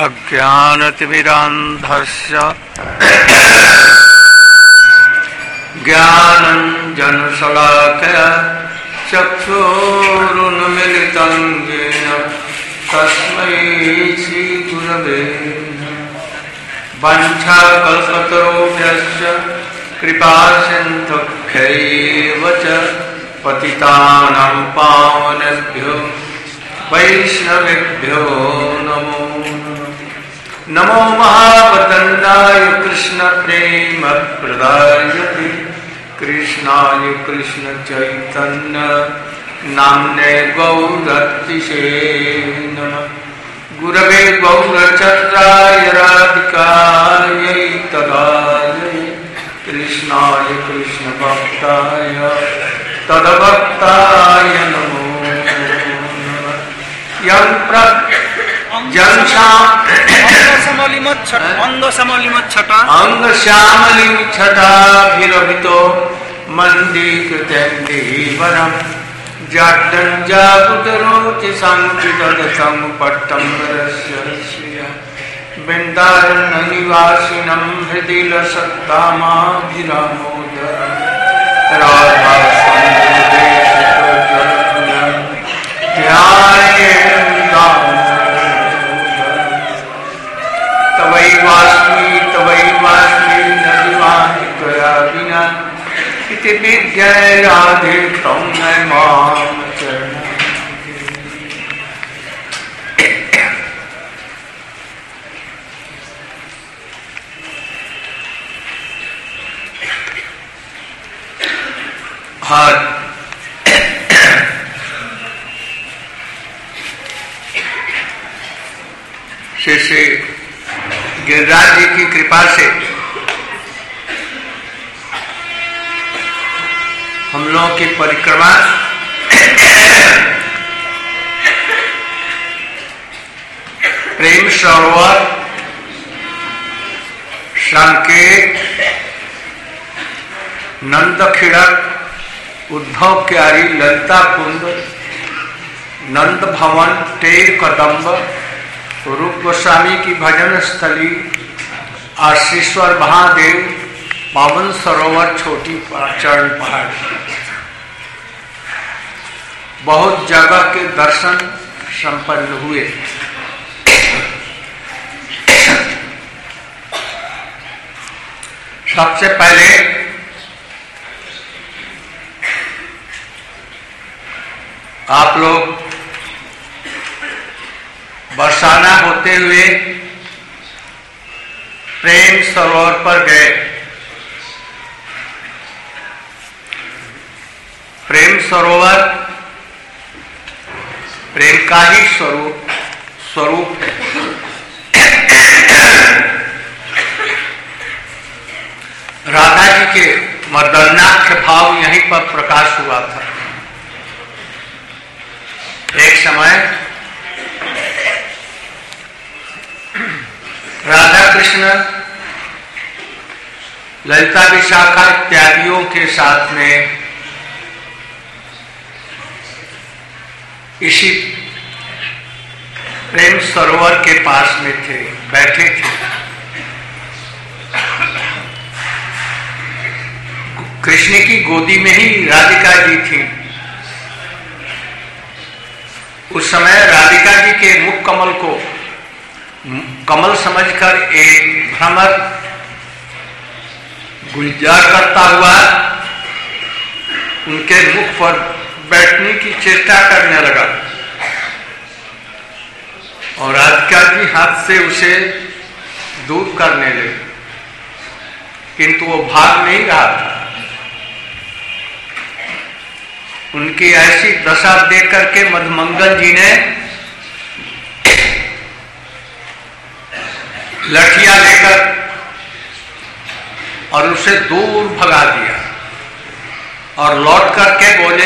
अज्ञानतिमिरान्धस्य ज्ञानञ्जनशलाकया चक्षुरुन्मीलितं येन तस्मै श्रीगुरवे नमः। वाञ्छाकल्पतरुभ्यश्च कृपासिन्धुभ्यैव च पतितानां पावनेभ्यो वैष्णवेभ्यो नमो नमो महावदन्नाय कृष्ण प्रेम प्रदायते कृष्णाय कृष्ण चैतन्य नाम्ने गौरतिशे नमः। गुरवे गौरचन्द्राय राधिकायै तदालये कृष्णाय कृष्ण भक्ताय तद्भक्ताय नमो अंगश्यामलिं छटाभिरभितो मन्दीकृतेन्दीवरं जाड्डञ्जाबुतरोति संविदधतं पट्टम्बरस्य श्रिया वृन्दारण्यनिवासिनं हृदि लसत्कामाभिरामोदरं राधास्वामिदेशिकजलधुनं ध्यायेन् तवैवास्मि नदिवानि त्वया विना इति विद्याय राधे त्वं न मां चरणं। आज श्री गिरिराज जी की कृपा से हम लोगों की परिक्रमा प्रेम सरोवर संकेत नंद खिड़क उद्धव क्यारी ललिता कुंड नंद भवन टेर कदम्ब रूप गोस्वामी की भजन स्थली आशीश्वर महादेव पावन सरोवर छोटी चरण पहाड़ बहुत जगह के दर्शन संपन्न हुए। सबसे पहले आप लोग बरसाना होते हुए प्रेम सरोवर पर गए। प्रेम सरोवर प्रेम का ही स्वरूप है। राधा जी के मर्दनाख्य भाव यहीं पर प्रकाश हुआ था। एक समय राधा कृष्ण ललिता विशाखा इत्यादियों के साथ में इसी प्रेम सरोवर के पास में थे, बैठे थे। कृष्ण की गोदी में ही राधिका जी थी। उस समय राधिका जी के मुख कमल को कमल समझकर एक भ्रमर गुलजार करता हुआ उनके मुख पर बैठने की चेष्टा करने लगा और राधिका जी हाथ से उसे दूर करने लगे, किंतु वो भाग नहीं रहा था। उनकी ऐसी दशा देख करके मधुमंगल जी ने लठिया लेकर और उसे दूर भगा दिया और लौट करके बोले,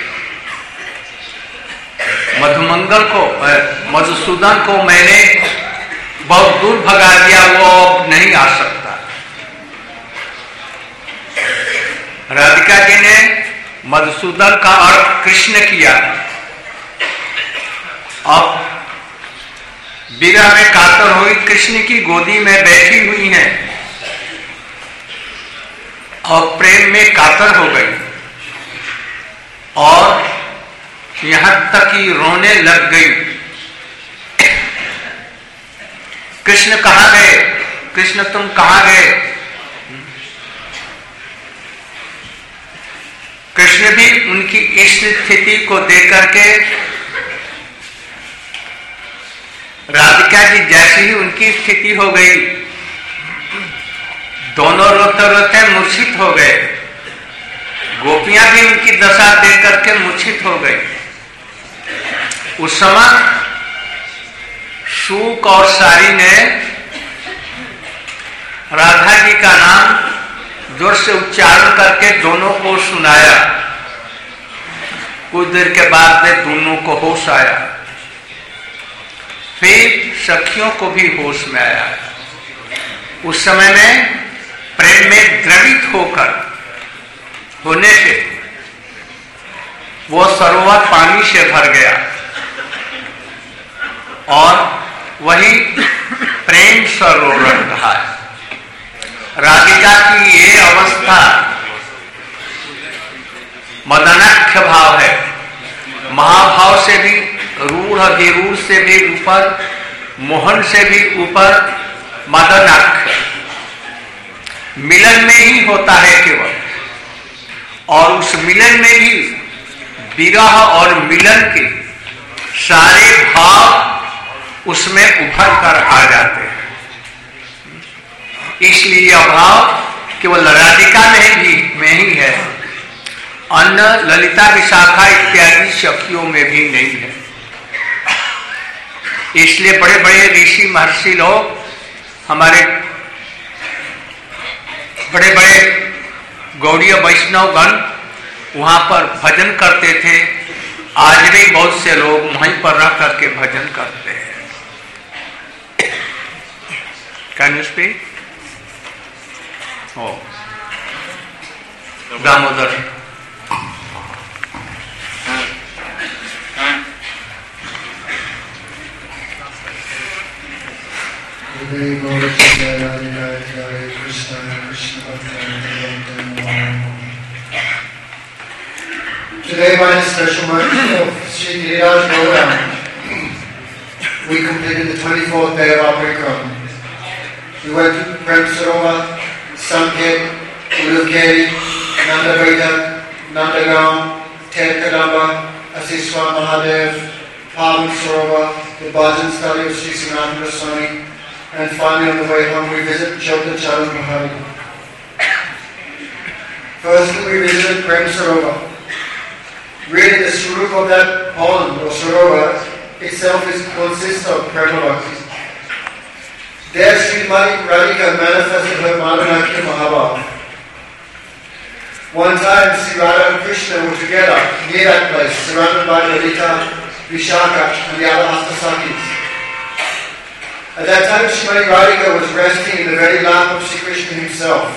मधुमंगल को मधुसूदन को मैंने बहुत दूर भगा दिया, वो अब नहीं आ सकता। राधिका जी ने मधुसूदन का अर्थ कृष्ण किया। अब विरह में कातर हुई कृष्ण की गोदी में बैठी हुई हैं और प्रेम में कातर हो गई और यहां तक कि रोने लग गई। कृष्ण कहां गए? कृष्ण तुम कहां गए? कृष्ण भी उनकी इस स्थिति को देख करके राधिका जी जैसी ही उनकी स्थिति हो गई, दोनों रोते रोते मूर्छित हो गए। गोपियां भी उनकी दशा देख करके मूर्छित हो गई। उस समय शुक और सारी ने राधा जी का नाम जोर से उच्चारण करके दोनों को सुनाया। कुछ देर के बाद में दोनों को होश आया, फिर सखियों को भी होश में आया। उस समय में प्रेम में द्रवित होने से वो सरोवर पानी से भर गया और वही प्रेम सरोवर कहा है। राधिका की ये अवस्था मदनाख्य भाव है, महाभाव से भी रूढ़, विरूढ़ से भी ऊपर, मोहन से भी ऊपर मदनाख्य मिलन में ही होता है केवल। और उस मिलन में भी विरह और मिलन के सारे भाव उसमें उभर कर आ जाते हैं। इसलिए यह भाव केवल राधिका में ही है, अन्य ललिता विशाखा इत्यादि सखियों में भी नहीं है। इसलिए बड़े बड़े ऋषि महर्षि लोग, हमारे बड़े बड़े गौड़ीय वैष्णव गण वहां पर भजन करते थे। आज भी बहुत से लोग वहीं पर रह करके भजन करते हैं। Can you speak? Damodar Today, by the special mercy of Sri Giriraj Govardhan, we completed the 24th day of our Parikram. We went to Prem Sarovar, Sanket, Ulukeri, Nandaveda, Nandagaon, Terkadamba, Asiswa Mahadev, Pavan Sarovar, the Bhajan study of Sri Sanatana Swami, and finally on the way home we visited Chota Charan Mahari. Firstly, we visited Prem Sarovar. Really, the swarup of that pond or sarovar itself consists of Prema Bhakti. There, Srimati Radhika manifested her Madhanakya Mahabhav. One time, Sri Radha and Krishna were together near that place, surrounded by Lalita, Vishaka, and the other Astasakis. At that time, Srimati Radhika was resting in the very lap of Sri Krishna himself.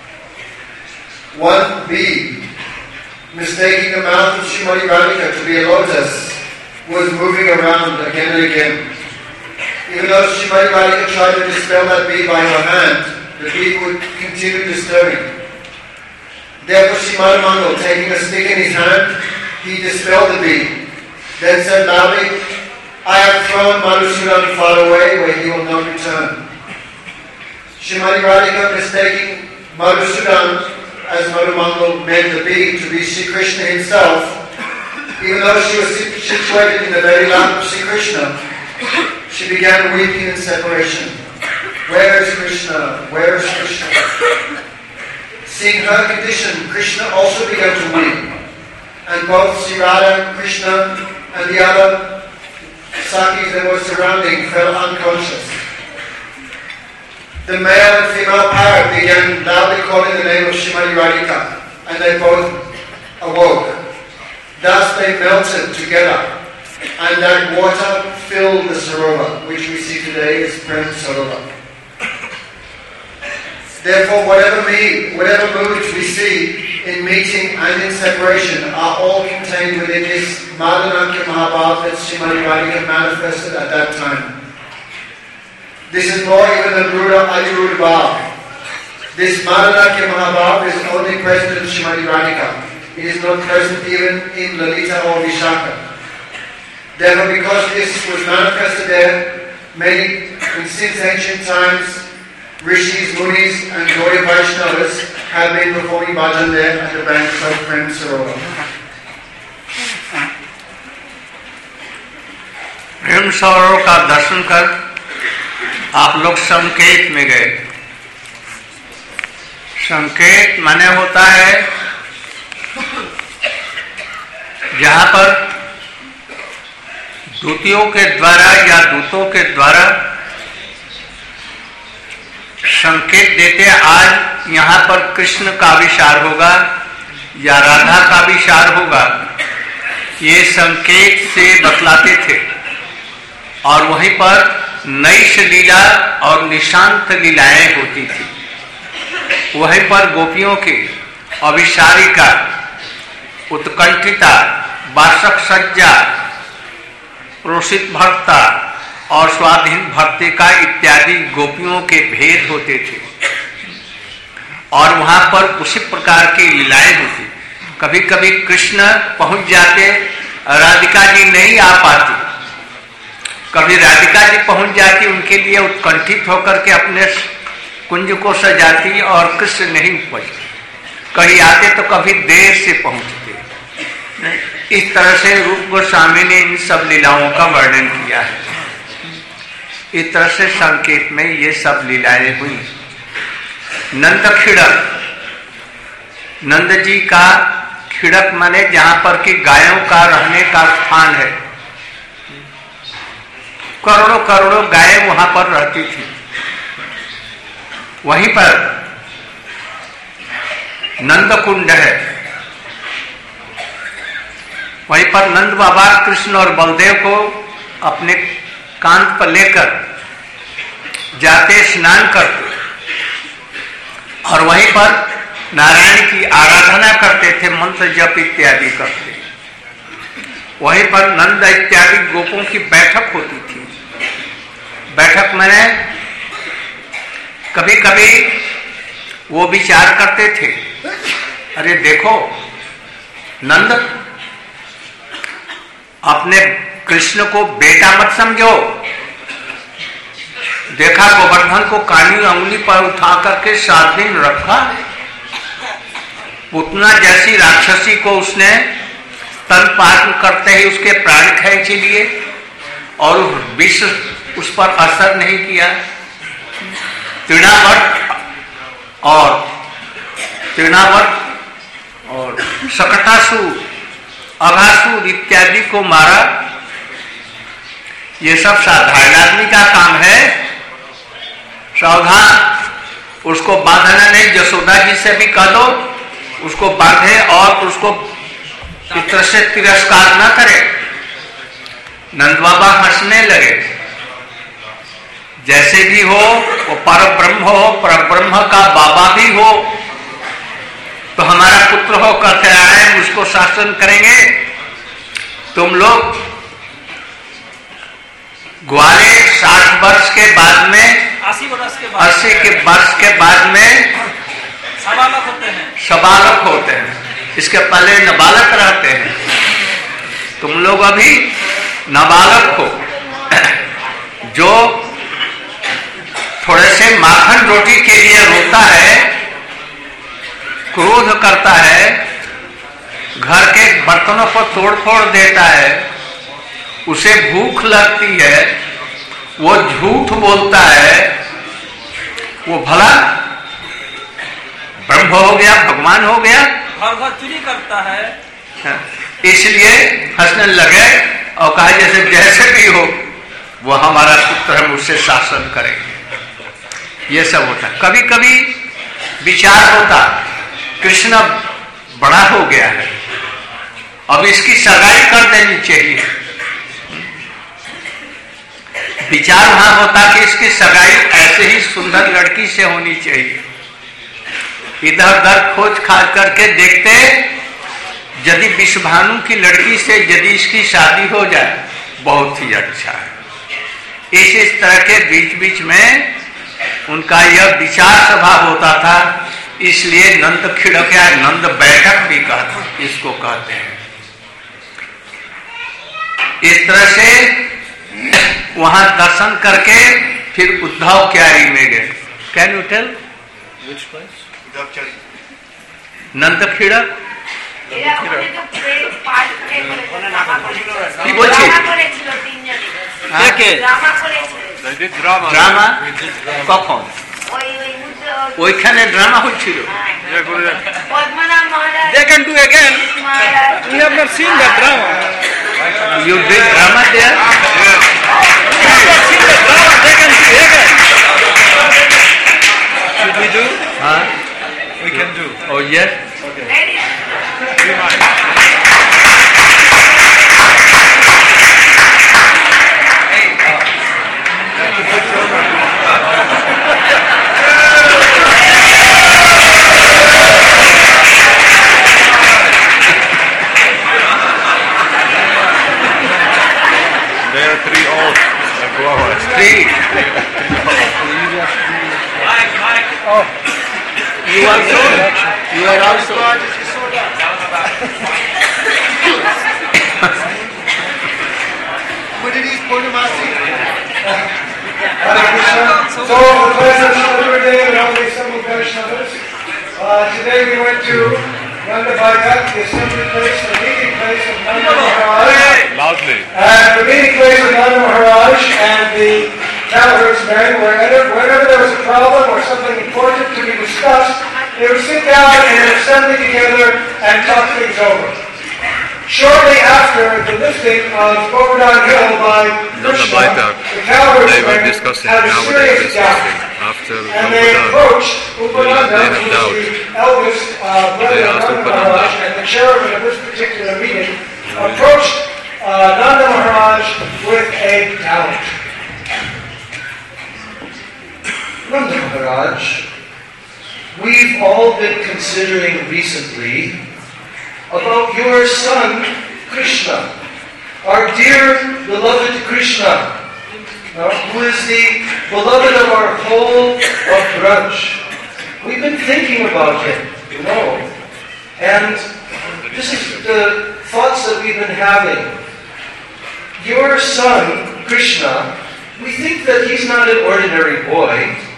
One bee, mistaking the mouth of Srimati Radhika to be a lotus, was moving around again and again. Even though Srimati Radhika tried to dispel that bee by her hand, the bee would continue disturbing. Therefore, Sri Madhamangal, taking a stick in his hand, he dispelled the bee, then said loudly, "I have thrown Madhusudan far away where he will not return." Srimati Radhika, mistaking Madhusudan as Madhumangal meant the bee to be Sri Krishna himself, even though she was situated in the very lap of Sri Krishna, she began weeping in separation. Where is Krishna? Where is Krishna? Seeing her condition, Krishna also began to weep, and both Sri Radha, Krishna, and the other Sakis that were surrounding fell unconscious. The male and female parrot began loudly calling the name of Srimati Radhika, and they both awoke. Thus they melted together, and that water filled the sarovar, which we see today as Prem Sarovar. Therefore, whatever moods we see in meeting and in separation are all contained within this Madhanakya Mahabhav that Srimati Radhika manifested at that time. This is more even than Ruda Ayurud Bhav. This Madanakya Mahabhav is only present in Srimati Radhika. It is not present even in Lalita or Vishaka. Therefore, because this was manifested there, since ancient times, Rishis, Munis and Gaudiya Vaishnavas have been performing bhajan there at the banks of Prem Sarovar. Prem Sarovar का दर्शन कर आप लोग संकेत में गए। संकेत माने होता है जहां पर दूतियों के द्वारा या दूतों के द्वारा संकेत देते आज यहाँ पर कृष्ण का विचार होगा या राधा का विचार होगा, ये संकेत से बतलाते थे। और वहीं पर नैश लीला और निशांत लीलाएं होती थी। वहीं पर गोपियों की अभिसारिका, उत्कंठिता, वार्षक सज्जा, प्रोषित भक्ता और स्वाधीन भक्तिका इत्यादि गोपियों के भेद होते थे। और वहां पर उसी प्रकार की लीलाएं होती। कभी कभी कृष्ण पहुंच जाते, राधिका जी नहीं आ पाती। कभी राधिका जी पहुंच जाती, उनके लिए उत्कंठित होकर के अपने कुंज को सजाती और कृष्ण नहीं पहुंचते। कहीं आते तो कभी देर से पहुंचते। इस तरह से रूप गोस्वामी ने इन सब लीलाओं का वर्णन किया है। इस तरह से संकेत में ये सब लीलाएं हुई। नंद खिड़क, नंद जी का खिड़क माने जहां पर कि गायों का रहने का स्थान है। करोड़ों करोड़ों गायें वहां पर रहती थी। वहीं पर नंद कुंड है। वहीं पर नंद बाबा कृष्ण और बलदेव को अपने कांध पर लेकर जाते, स्नान करते और वहीं पर नारायण की आराधना करते थे, मंत्र जप इत्यादि करते। वहीं पर नंद इत्यादि गोपों की बैठक होती थी। बैठक में कभी कभी वो विचार करते थे, अरे देखो नंद, अपने कृष्ण को बेटा मत समझो। देखा गोवर्धन को कानी अंगुली पर उठा करके 7 दिन रखा। पुतना जैसी राक्षसी को उसने स्तनपान करते ही उसके प्राण खींच लिए और विष उस पर असर नहीं किया। तृणावर्त और शकटासुर, अघासुर इत्यादि को मारा। ये सब साधारण आदमी का काम है। सावधान, उसको बांधना नहीं। यशोदा जी से भी कह दो उसको बांधे और उसको इस तरह से तिरस्कार न करे। नंद बाबा हंसने लगे। जैसे भी हो वो पर ब्रह्म हो, पर ब्रह्म का बाबा भी हो तो हमारा पुत्र हो करते आए, उसको शासन करेंगे। तुम लोग ग्वाले 60 वर्ष के बाद में, 80 वर्ष के बाद में सबालक होते हैं। इसके पहले नाबालक रहते हैं। तुम लोग अभी नाबालक हो। जो थोड़े से माखन रोटी के लिए रोता है, क्रोध करता है, घर के बर्तनों को तोड़ फोड़ देता है, उसे भूख लगती है, वो झूठ बोलता है, वो भला ब्रह्म हो गया, भगवान हो गया, घर घर चुरी करता है। इसलिए हंसने लगे और कहा जैसे भी हो वो हमारा पुत्र है, मुझसे शासन करेंगे। ये सब होता। कभी कभी विचार होता कृष्ण बड़ा हो गया है, अब इसकी सगाई कर देनी चाहिए। विचार वहां होता कि इसकी सगाई ऐसे ही सुंदर लड़की से होनी चाहिए। इधर उधर खोज खाज करके देखते, यदि विश्वभानु की लड़की से यदि इसकी शादी हो जाए बहुत ही अच्छा है। इस तरह के बीच बीच में उनका यह विचार सभा होता था, इसलिए नंद खिड़क या नंद बैठक भी इसको कहते हैं। इस तरह से वहां दर्शन करके फिर उद्धव क्यारी में गए। Can you tell Which place? Nand Khidak কি বলছি? ড্রামা কখন? ওইখানে ড্রামা হচ্ছিল। They can do again. We have not seen that drama. You did drama there? We have not seen the drama. They can do again. Should we do? Huh? We can do. Oh yes. There are 3 old Guavas. Three. Oh, You also. You are also. What did he Purnamasi? Hare Krishna. So, the class of Saturday and all these several Vaishnavas. Today we went to Nanda Bhagat, the assembly place, the meeting place of Nanda Maharaj. Loudly. And the meeting place of Nanda Maharaj and the cowherdsmen, whenever there was a problem or something important to be discussed, they would sit down in an assembly together and talk things over. Shortly after the lifting of Govardhan Hill by Krishna, the cowherdsmen had a serious doubt. And they approached Upananda, who was the eldest brother of Nanda Maharaj and the chairman of this particular meeting, approached Nanda Maharaj with a doubt. Nanda Maharaj, we've all been considering recently about your son, Krishna, our dear beloved Krishna, who is the beloved of our whole of Braj. We've been thinking about him, and this is the thoughts that we've been having. Your son, Krishna, we think that he's not an ordinary boy,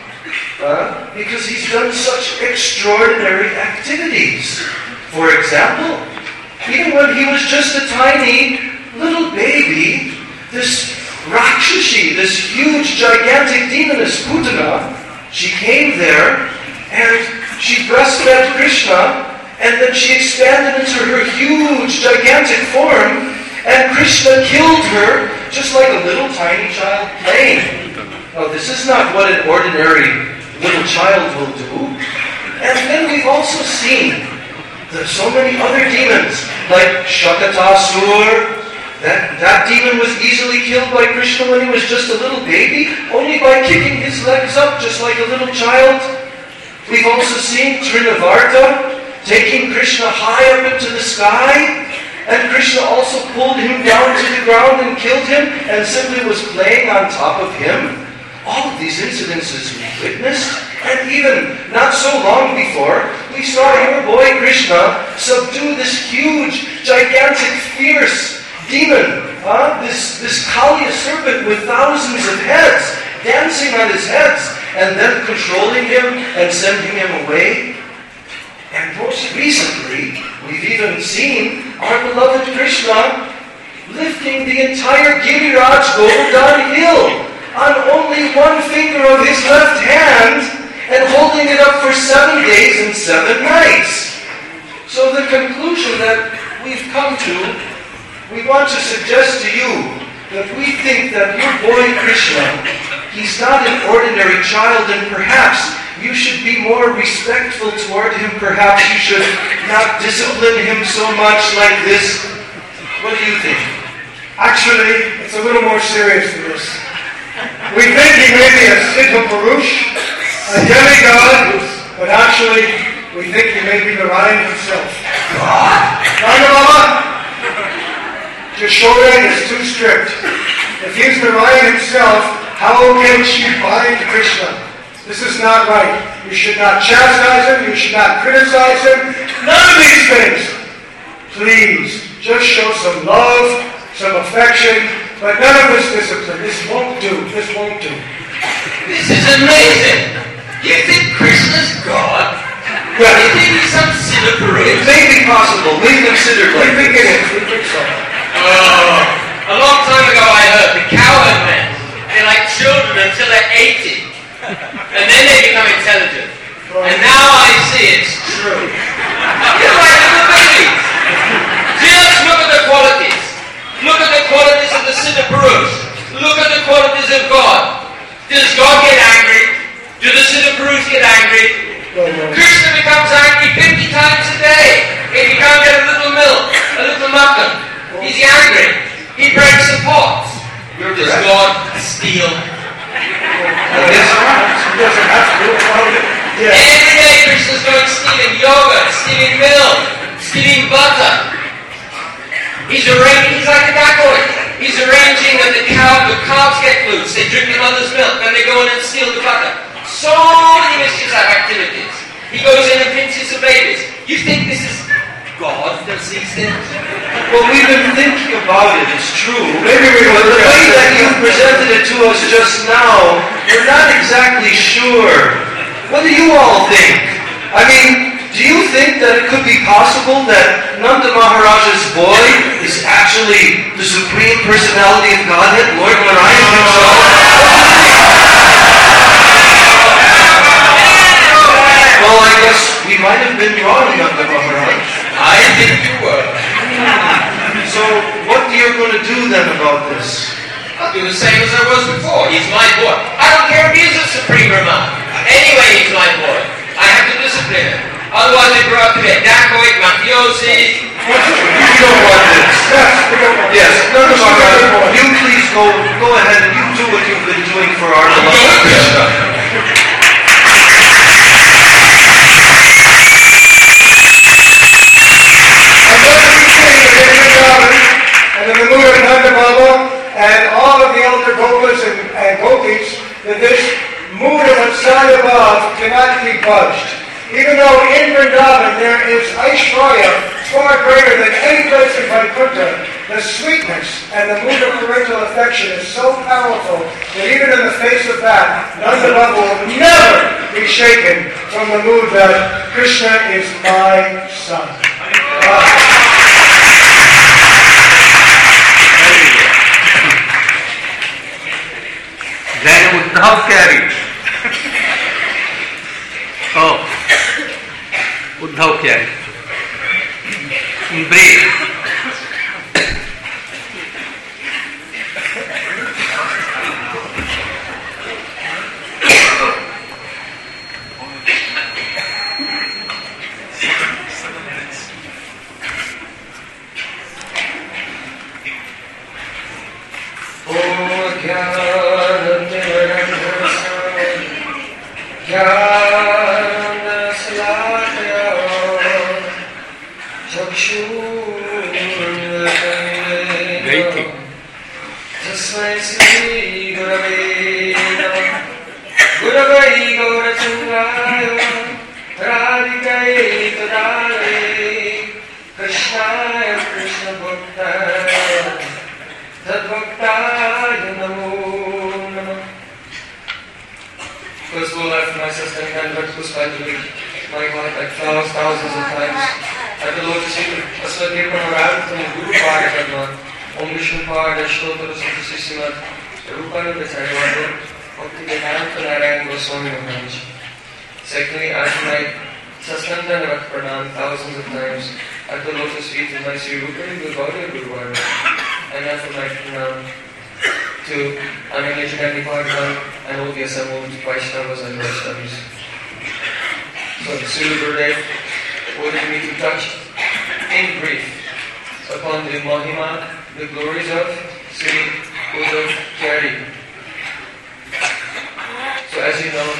because he's done such extraordinary activities. For example, even when he was just a tiny little baby, this Rakshashi, this huge, gigantic demoness, Putana, she came there and she breastfed Krishna, and then she expanded into her huge, gigantic form, and Krishna killed her just like a little tiny child playing. Now, this is not what an ordinary little child will do. And then we've also seen that so many other demons, like Shakatasur, that demon was easily killed by Krishna when he was just a little baby, only by kicking his legs up just like a little child. We've also seen Trinavarta taking Krishna high up into the sky, and Krishna also pulled him down to the ground and killed him and simply was playing on top of him. All of these incidences we witnessed, and even not so long before, we saw your boy Krishna subdue this huge, gigantic, fierce demon, this Kaliya serpent with thousands of heads, dancing on his heads, and then controlling him and sending him away. And most recently, we've even seen our beloved Krishna lifting the entire Giriraj Govardhan Hill on only one finger of his left hand and holding it up for 7 days and 7 nights. So the conclusion that we've come to, we want to suggest to you that we think that your boy Krishna, he's not an ordinary child, and perhaps you should be more respectful toward him. Perhaps you should not discipline him so much like this. What do you think? Actually, it's a little more serious than this. We think he may be a Siddha Purush, a demigod, but actually, we think he may be Narayan himself. Nanda Baba, Yashoda is too strict. If he's Narayan himself, How can she bind Krishna? This is not right. You should not chastise him. You should not criticize him. None of these things. Please, just show some love, some affection, but none of this discipline. This won't do. This won't do. This is amazing. You think Krishna's God? Well, You think he's some silly It brute? may be possible. We considered we like think this. it is. We think so. A long time ago I heard the cowherd men, they're like children until they're 80. And then they become intelligent. And now I see it's true. You're like little babies. Just look at the qualities. Look at the qualities of the Siddha Purush. Look at the qualities of God. Does God get angry? Do the Siddha Purush get angry? Krishna becomes angry 50 times a day. If he can't get a little milk, a little mutton, he's angry. He breaks the pot. Does God steal? Every day Krishna's going stealing yogurt, stealing milk, stealing butter. He's like a dacoit. He's arranging that the calves get loose. They drink the mother's milk, then they go in and steal the butter. So many mischievous activities. He goes in and pinches the babies. You think this is God does these things? Well, we've been thinking about it. It's true. Maybe we But will the address way it. that you presented it to us just now, we're not exactly sure. What do you all think? I mean, do you think that it could be possible that Nanda Maharaja's boy is actually the Supreme Personality of Godhead, Lord Narayan himself? Well, I guess we might have been wrong, Nanda Maharaj. I think you were. So, what are you going to do then about this? I'll do the same as I was before. He's my boy. I don't care if he's a supreme Brahman. Anyway, he's my boy. I have to discipline him. Otherwise, they grow up to be a dacoit, mafiosi. You don't want this. Yes, Nanda Maharaj, you please go ahead and you do what you've been doing for our beloved Krishna. And in the mood of Nanda Baba and all of the elder Gopas and Gopis, that this mood of Vatsaya Bhav cannot be budged. Even though in Vrindavan there is Aishwarya far greater than any place in Vaikuntha, the sweetness and the mood of parental affection is so powerful that even in the face of that, Nanda Baba will never be shaken from the mood that Krishna is my son. Then Uddhav carried. Oh, Uddhav carried. In brief, First of all, after my sister and Dr. Puspanjali, my God, like thousands of times. At the Lotus feet, Aswati Pranarad, from the Guru Pada Karma, Om Vishnu Pada, Shlotra Sutta Sisimat, Rupananda Sarvada, Bhakti Vedanta Narayan Goswami Maharaj. Secondly, after my Saskanta and Pranam thousands of times, at the Lotus feet of my Sri Rupa Guru Guru Vada, and after my Pranam to Ananya Jagati Bhagavan and all the assembled Vaishnavas and Vaishnavis. So, Srila Gurudev ordered me to touch in brief upon the Mahima, the glories of Sri Uddhav Kyari. So, as you know,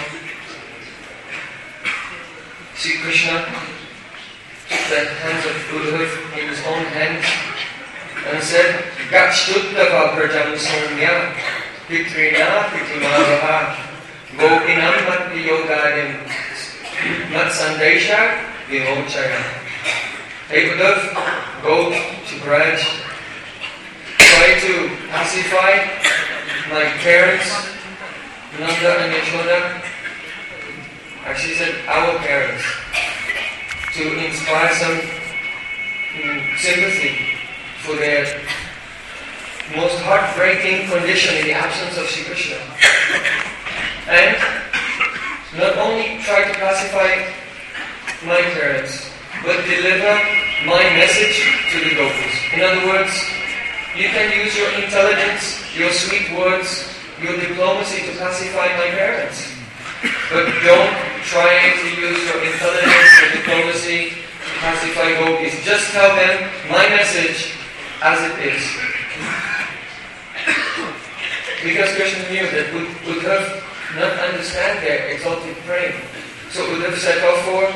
Sri Krishna took the hands of Uddhav in his own hands and said, Gachtuttava Prajam Soumya, Pitrina, Pitimaraha, Gopinam Matviyogadim, Mat Sandesha, Vimochaya. They would have go to Braj, try to pacify my parents, Nanda and Yashoda. Actually said our parents, to inspire some sympathy for their most heartbreaking condition in the absence of Sri Krishna. And not only try to pacify my parents, but deliver my message to the gopis. In other words, you can use your intelligence, your sweet words, your diplomacy to pacify my parents. But don't try to use your intelligence or diplomacy to pacify gopis. Just tell them my message as it is. Because Krishna knew that Uddhav not understand their exalted prema. So Uddhav set off for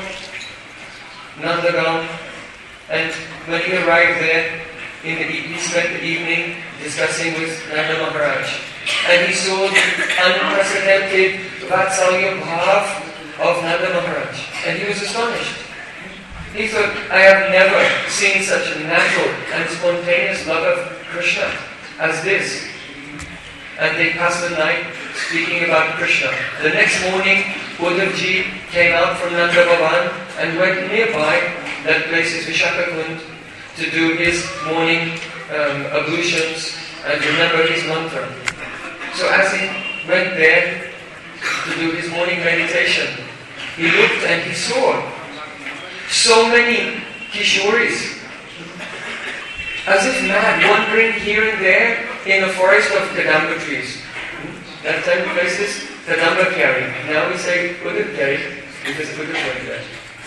Nandagaon, and when he arrived there, he spent the evening discussing with Nanda Maharaj. And he saw the unprecedented Vatsalya Bhav of Nanda Maharaj. And he was astonished. He thought, I have never seen such a natural and spontaneous love of Krishna as this. And they passed the night speaking about Krishna. The next morning, Uddhavji came out from Nanda Bhavan and went nearby, that place is Vishakakund, to do his morning ablutions and remember his mantra. So as he went there to do his morning meditation, he looked and he saw so many Kishoris, as if mad, wandering here and there in a forest of Kadamba trees. That time the place is Kadamba Kari. Now we say Uddhav Kari because Uddhav went there.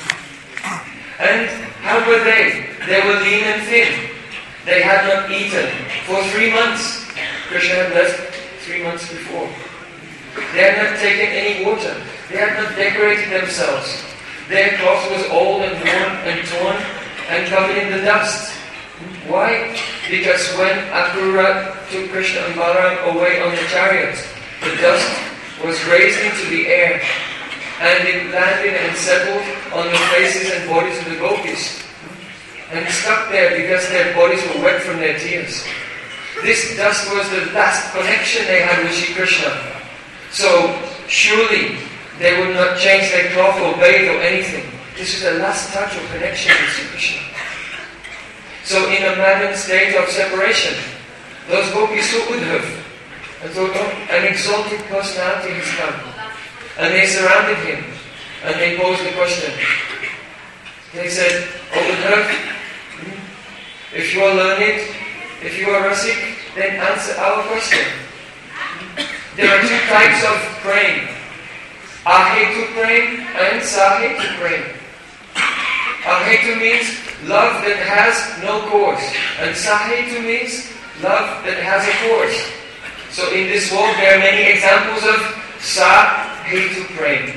And how were they? They were lean and thin. They had not eaten for 3 months. Krishna had left 3 months before. They had not taken any water. They had not decorated themselves. Their cloth was old and worn and torn and covered in the dust. Why? Because when Akrura took Krishna and Balaram away on the chariot, the dust was raised into the air and it landed and settled on the faces and bodies of the gopis and stuck there because their bodies were wet from their tears. This dust was the last connection they had with Shri Krishna. So surely they would not change their cloth or bathe or anything. This was the last touch of connection with Shri Krishna. So in a maddened state of separation, those gopis saw Uddhav and thought, oh, an exalted personality has come. And they surrounded him and they posed the question. They said, oh Uddhav, if you are learned, if you are Rasik, then answer our question. There are 2 types of praying. Ahetu praying and Sahetu praying. Ahetu means love that has no cause. And Sahetu means love that has a cause. So in this world there are many examples of Sahetu praying.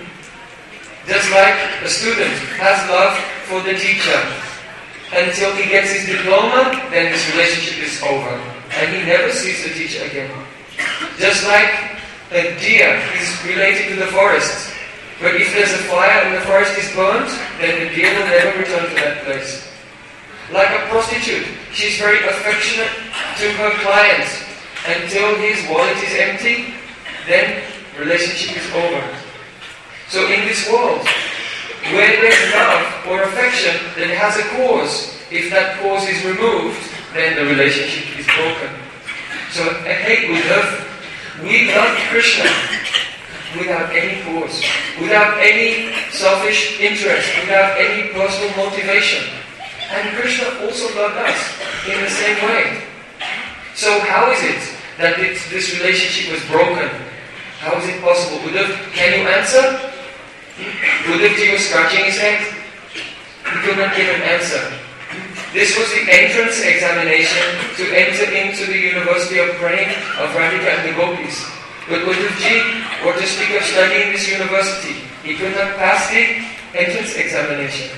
Just like a student has love for the teacher. Until he gets his diploma, then this relationship is over. And he never sees the teacher again. Just like a deer is related to the forest. But if there's a fire and the forest is burnt, then the deer will never return to that place. Like a prostitute, she's very affectionate to her client. Until his wallet is empty, then relationship is over. So in this world, where there's love or affection that has a cause, if that cause is removed, then the relationship is broken. So, hey Uddhav, we love Krishna without any cause, without any selfish interest, without any personal motivation. And Krishna also loved us in the same way. So how is it that this relationship was broken? How is it possible? Uddhav, can you answer? Uddhavji was scratching his head. He could not give an answer. This was the entrance examination to enter into the University of Praying of Radhika and the Gopis. But Uddhavji, or to speak of studying this university, he could not pass the entrance examination.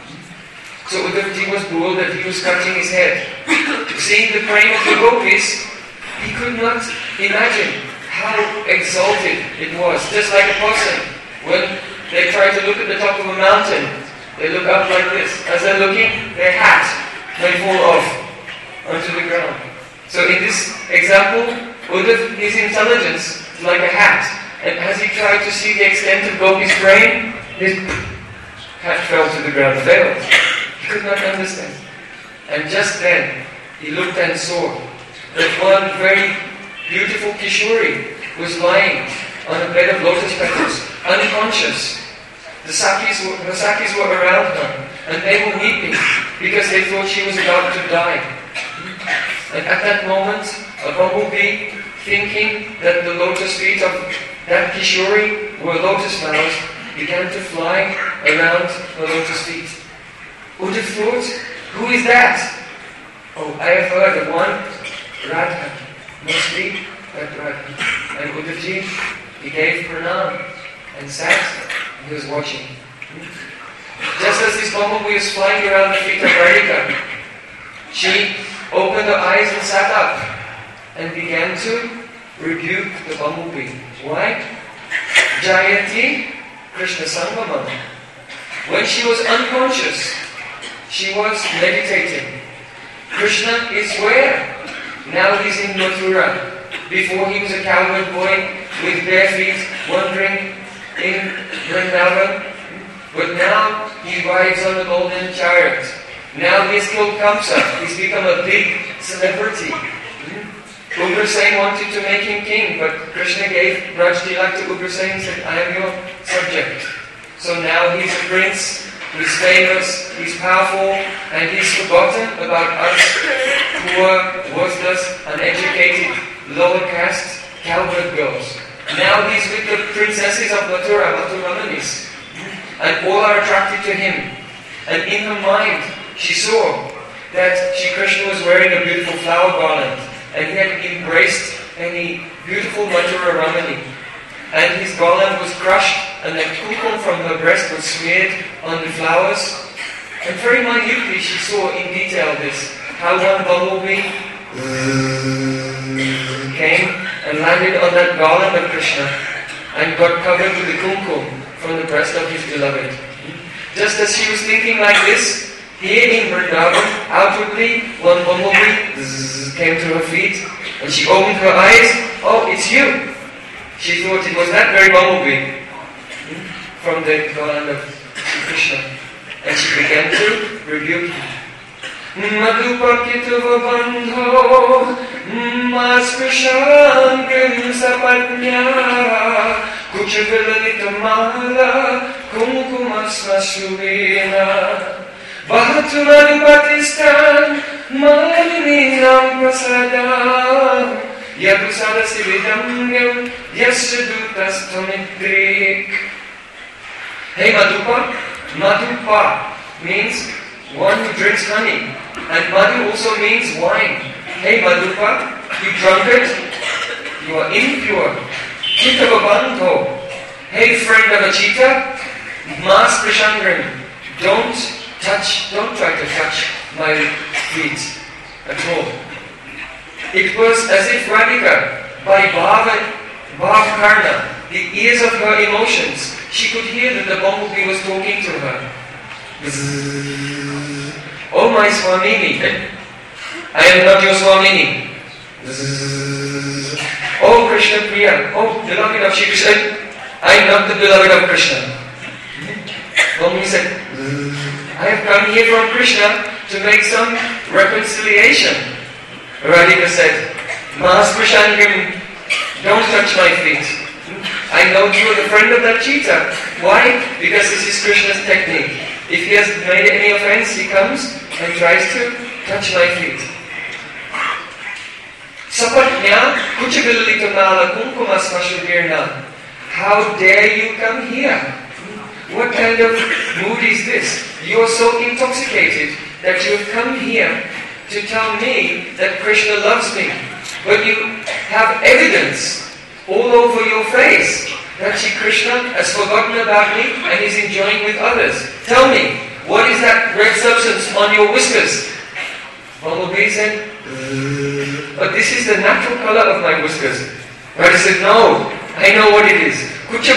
So Uddhavji was bewildered. He was scratching his head. Seeing the praying of the Gopis, he could not Imagine how exalted it was. Just like a person, when they try to look at the top of a mountain, they look up like this. As they're looking, their hat may fall off onto the ground. So in this example, Uddhav, his intelligence is like a hat. And as he tried to see the extent of Gopi's brain, his hat fell to the ground, failed. He could not understand. And just then, he looked and saw that one very beautiful Kishori was lying on a bed of lotus petals, unconscious. The Sakis were around her, and they were weeping because they thought she was about to die. And at that moment, a bumblebee, thinking that the lotus feet of that Kishori were lotus flowers, began to fly around the lotus feet. Uddhav thought, who is that? Oh, I have heard of one, Radha. Must be that Radha. And Uddhavji, he gave pranam and sat, and he was watching. Just as this bumblebee was flying around the feet of Radhika, she opened her eyes and sat up and began to rebuke the bumblebee. Why? Jayati Krishna Sangama. When she was unconscious, she was meditating. Krishna is where? Now he's in Mathura. Before he was a cowherd boy with bare feet wandering in Vrindavan. But now he rides on a golden chariot. Now he's killed Kamsa. He's become a big celebrity. Ugrasen wanted to make him king, but Krishna gave Rajtilak to Ugrasen and said, I am your subject. So now he's a prince, he's famous, he's powerful, and he's forgotten about us who are worthless, uneducated, lower caste, cowherd girls. Now he's with the princesses of Mathura, Mathuramanis, and all are attracted to him. And in her mind, she saw that Shri Krishna was wearing a beautiful flower garland, and he had embraced a beautiful Mathura Ramani. And his garland was crushed, and the kumkum from her breast was smeared on the flowers. And very minutely she saw in detail this, how one bumblebee came and landed on that garland of Krishna and got covered with the kumkum from the breast of his beloved. Just as she was thinking like this, here in Vrindavan, outwardly, one bumblebee came to her feet, and she opened her eyes. Oh, it's you! She thought it was that very bumblebee from the garland of Krishna. And she began to rebuke him. Madhupakituva bandho masprishan grim sapatnya kuchavilalita kumkumasvashuvina Bahatu madhupatistan malininam prasadam Yadusada sividamyam yasadutastamidrik. Hey Madhupa, Madhupa means one who drinks honey, and Madhu also means wine. Hey Madhupa, you drunkard, you are impure. Chitavabandho, hey friend of a cheetah, Mas Prashangrim, don't try to touch my feet at all. It was as if Radhika, by Bhav-karna, the ears of her emotions, she could hear that the bumblebee was talking to her. Oh my Swamini, I am not your Swamini. Oh Krishna Priya, oh beloved of Shri Krishna, I am not the beloved of Krishna. Bumblebee said, I have come here from Krishna to make some reconciliation. Radhika said, Mas Prashangrim, don't touch my feet. I know you are the friend of that cheetah. Why? Because this is Krishna's technique. If he has made any offense, he comes and tries to touch my feet. Sapatnya kuchavilalitamala kumkumasvashubirna. How dare you come here? What kind of mood is this? You are so intoxicated that you have come here to tell me that Krishna loves me. But you have evidence all over your face that Shri Krishna has forgotten about me and is enjoying with others. Tell me, what is that red substance on your whiskers? Bumblebee said, but this is the natural color of my whiskers. Right? He said, no, I know what it is.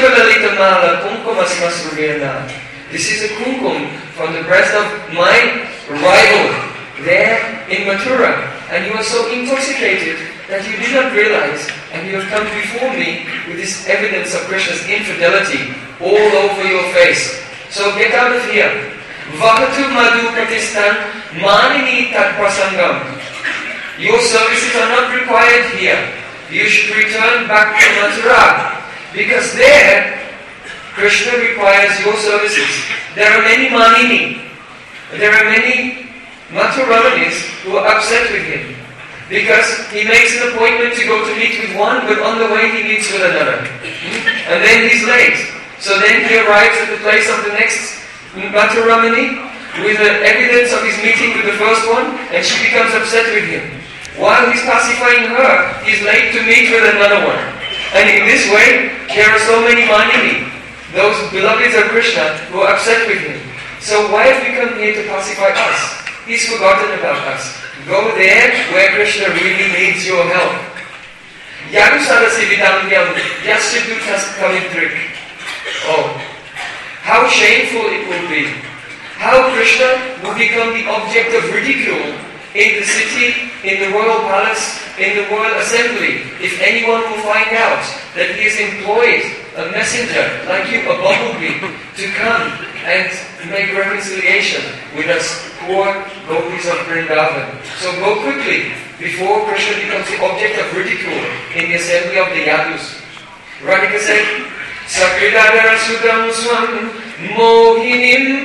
This is a kumkum from the breast of my rival there in Mathura. And you are so intoxicated that you did not realize, and you have come before me with this evidence of Krishna's infidelity all over your face. So get out of here. Vakatu Madhu Pratistan Manini Tat Prasangam. Your services are not required here. You should return back to Mathura. Because there, Krishna requires your services. There are many Manini. There are many Mathuramanis who are upset with him. Because he makes an appointment to go to meet with one, but on the way he meets with another. And then he's late. So then he arrives at the place of the next Mathuramani with the evidence of his meeting with the first one, and she becomes upset with him. While he's pacifying her, he's late to meet with another one. And in this way, there are so many Manini, those beloveds of Krishna, who are upset with him. So why have we come here to pacify us? He's forgotten about us. Go there where Krishna really needs your help. Yadusarasi vidamyam yasyudutas kavitrik. Oh, how shameful it will be. How Krishna will become the object of ridicule in the city, in the royal palace, in the royal assembly, if anyone will find out that he has employed a messenger like you, a bumblebee, to come and make reconciliation with us poor gopis of Vrindavan. So go quickly before Krishna becomes the object of ridicule in the assembly of the Yadus. Radhika said, Sakridadara Sudam Swam Mohinim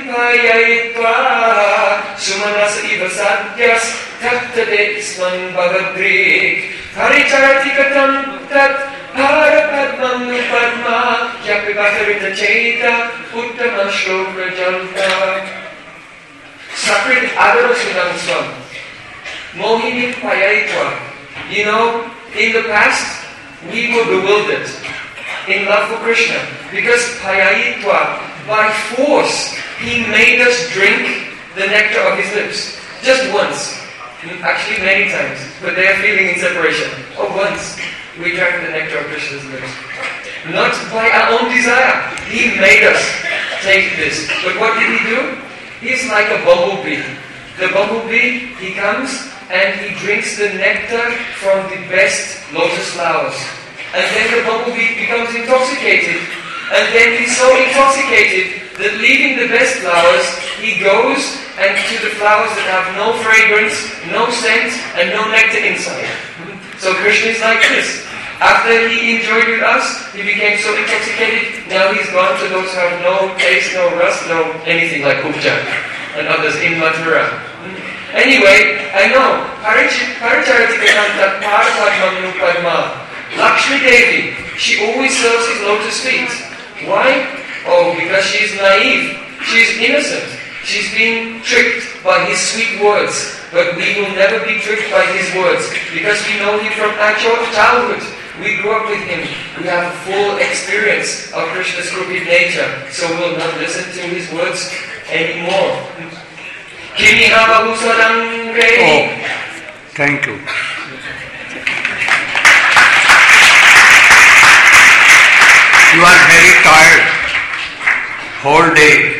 Payayitva Sumanasa Iva Satyas Tattade Isman Bhavadrik Harichartikatam Tat Parapadmam Padma Yapivatarita Chaita Uttama Shloka Janta. Sacred Adara Sudam Swam Mohinim Payayitva. You know, in the past we were bewildered in love for Krishna, because Payayitva, by force, he made us drink the nectar of his lips. Just once. Actually many times, but they are feeling in separation. Oh, once we drank the nectar of Krishna's lips. Not by our own desire. He made us take this. But what did he do? He's like a bumblebee. The bumblebee, he comes and he drinks the nectar from the best lotus flowers. And then the bumblebee becomes intoxicated. And then he's so intoxicated that leaving the best flowers, he goes and to the flowers that have no fragrance, no scent, and no nectar inside. So Krishna is like this. After he enjoyed with us, he became so intoxicated, now he's gone to those who have no taste, no rust, no anything like Kupcha and others in Mathura. Anyway, I know. Paricharatikananta Parapadmam Padma. Lakshmi Devi, she always serves his lotus feet. Why? Oh, because she's naive. She's innocent. She's being tricked by his sweet words. But we will never be tricked by his words, because we know him from our childhood. We grew up with him. We have a full experience of Krishna's crooked nature. So we will not listen to his words anymore. Oh, thank you. You are very tired whole day.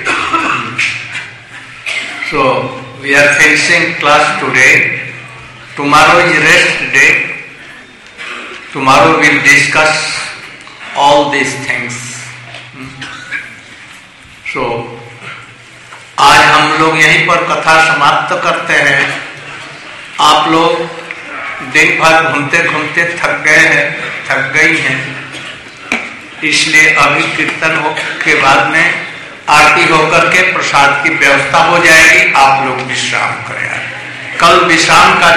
So we are finishing class today. Tomorrow is rest day. Tomorrow we will discuss all these things. So आज हम लोग यहीं पर कथा समाप्त करते हैं. आप लोग दिन भर घूमते घूमते थक गई हैं. इसलिए अभी कीर्तन के बाद में आरती होकर के प्रसाद की व्यवस्था हो जाएगी. आप लोग विश्राम करें. कल विश्राम का